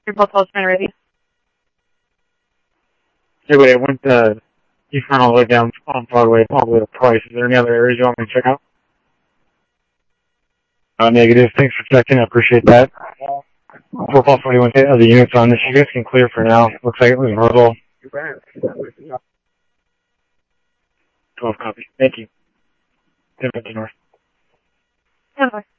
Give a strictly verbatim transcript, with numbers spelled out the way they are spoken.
You're both husband ready. Hey, wait, I went uh, eastbound all the way down on Broadway, all the way to Price. Is there any other areas you want me to check out? Uh, negative. Thanks for checking. I appreciate that. four five forty-one of the units on this. You guys can clear for now. Looks like it was Rosal. twelve copy. Thank you. ten fifty north. ten